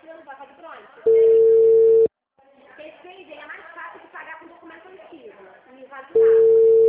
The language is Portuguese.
não vai fazer pronto. Esse ele é mais fácil de pagar com documento antigo. E o resultado.